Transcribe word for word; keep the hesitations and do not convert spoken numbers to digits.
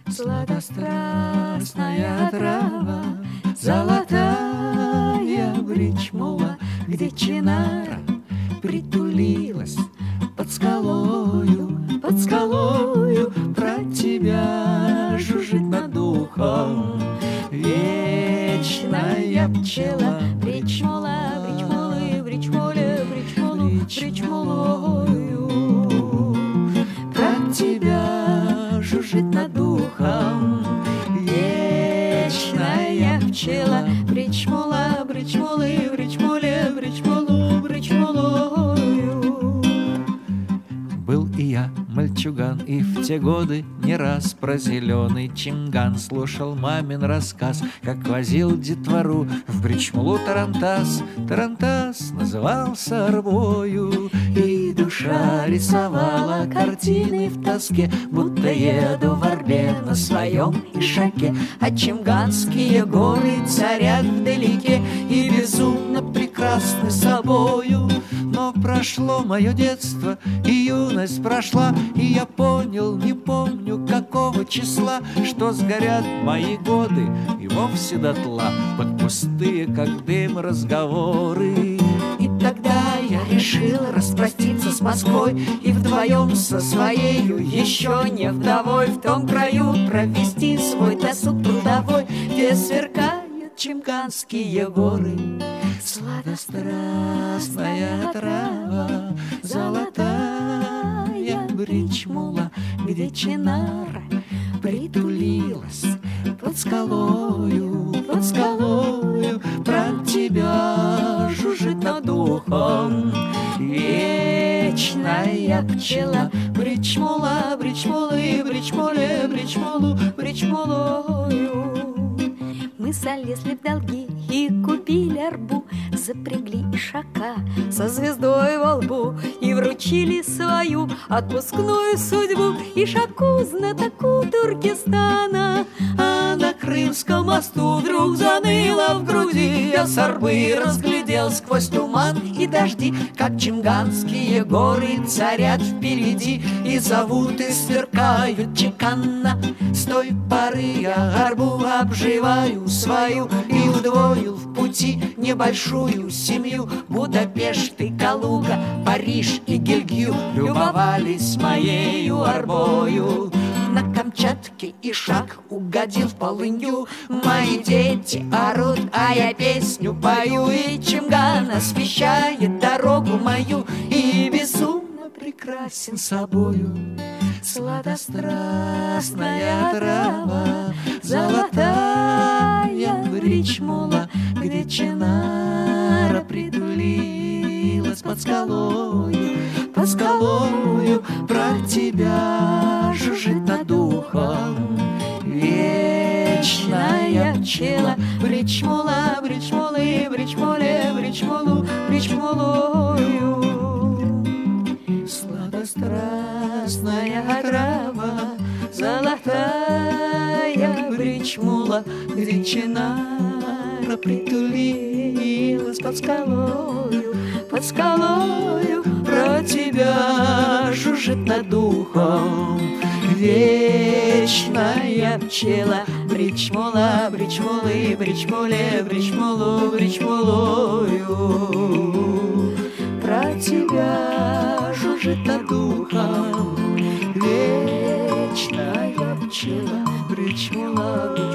Сладострастная трава, золотая бричмула, где чинара притулилась под скалою, под скалою. Про тебя жужжит над ухом вечная пчела. Бричмула, бричмулы, бричмуле, бричмулу, бричмулою. Про тебя жужжит над ухом вечная пчела. Бричмула, бричмулы, бричмуле, бричмулу, бричмулою. Был и я мальчуган, и в те годы не раз про зеленый чинган слушал мамин рассказ, как возил детвору в бричмулу тарантас. Тарантас назывался арбою, и душа рисовала картины в тоске, будто еду в Орле на своем ишаке. А чинганские горы царят вдалеке и безумно прекрасны собою. Но прошло мое детство, и юность прошла, и я понял, не помню какого числа, что сгорят мои годы и вовсе дотла под пустые, как дым, разговоры. И тогда я решил распроститься с Москвой и вдвоем со своею, еще не вдовой, в том краю провести свой досуг трудовой, где сверкают чинганские горы. Сладострастная трава, золотая бричмула, где чинара притулилась под скалою, под скалою. Про тебя жужжит над ухом вечная пчела. Бричмула, бричмулы, бричмуле, бричмулу, бричмулою. Мы залезли в долги и купили арбу, запрягли ишака со звездой во лбу и вручили свою отпускную судьбу ишаку, знатоку Туркестана. А на Крымском мосту вдруг заныло в груди, я с арбы разглядел сквозь туман и дожди, как чинганские горы царят впереди и зовут и сверкают чеканно. С той поры я арбу обживаю свою и удвоил в пути небольшую семью. Будапешт и Калуга, Париж и Гельгю любовались моею арбою. На Камчатке ишак угодил в полынью, мои дети орут, а я песню пою, и чинган освещает дорогу мою и безумно прекрасен собою. Сладострастная трава, золотая бричмула, где чинара притулилась под скалою, под скалою. Про тебя жужжит над ухом вечная пчела. Бричмула, бричмулы, бричмуле, бричмулу, бричмулою. Сладострастная трава, золотая бричмула, где чинара притулилась под скалою, под скалою. Про тебя жужжит над ухом вечная пчела. Бричмула, бричмулы, бричмуле, бричмулу, бричмулою. Про тебя жужжит над ухом вечная пчела. Бричмула, бричмула.